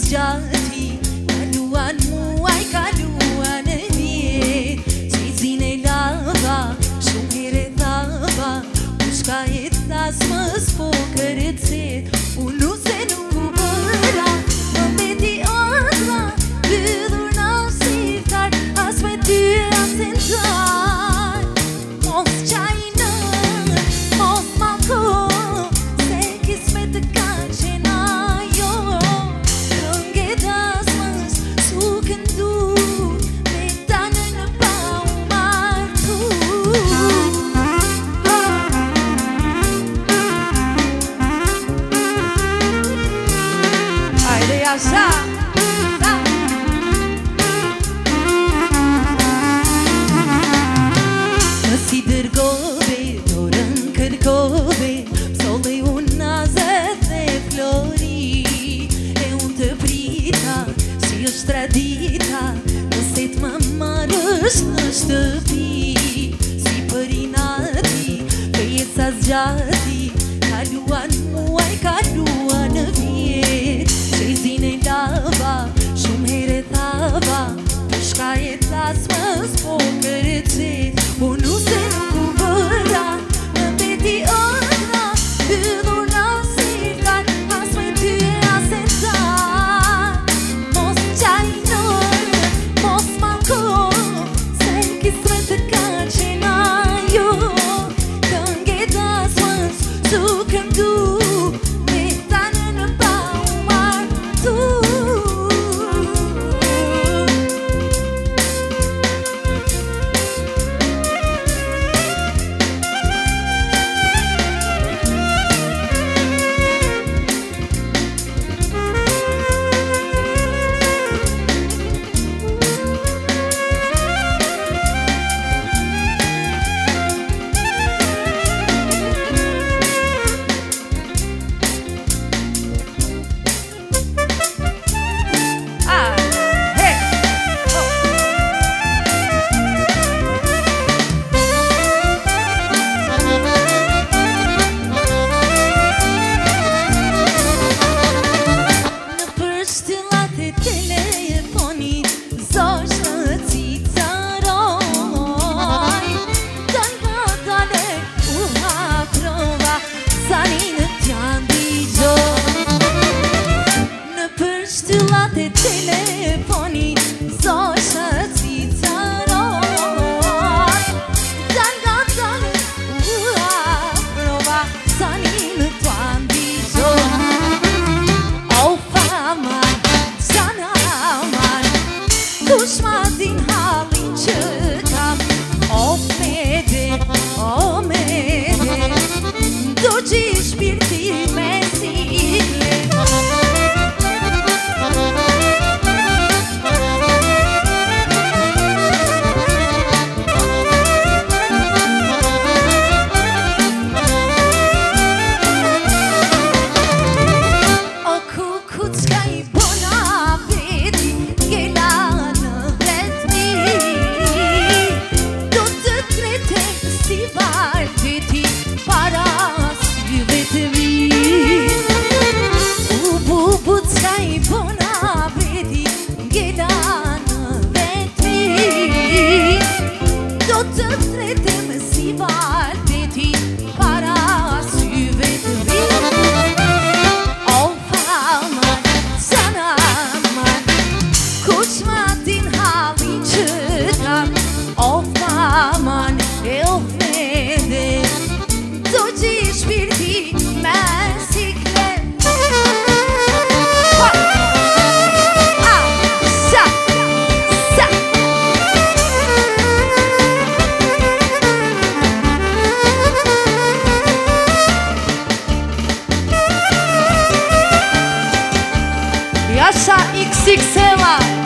jati kaluan muai kaluan vie zine lava shumire tava pushka etas mas pokeretse unu se nu kubara meti atra vidur nasiftar asmeti asentar mos china mos mako se kismet kachena yo longedas mas sukendu metanen pau martu Haydi yaşa Sidir gobe, doran kër gobe Psolle unë nazet dhe flori E unë të prita, si është tradita Nëse t'më marrësh në shtëpi Si për inati, për jetë zgjati Kaluan muaj, kaluan vjet Qezin e lava, shumë here thava Pushka jetas më s'po kërëqet Unë se nuk u bëra Në beti ëndra Hydhur në sirkat As me ty e asentar Mos qajnër Mos mako Se kisme të kaqena jo Këngetas mës Sukëm du Me tanë në pau martu Telefoni zoshë si caroj Danga dale ua prova Sani në tuan dijo O faman, qana aman Kush ma din halin që kam O mede Do që i shpirti me sikle Yasha XXL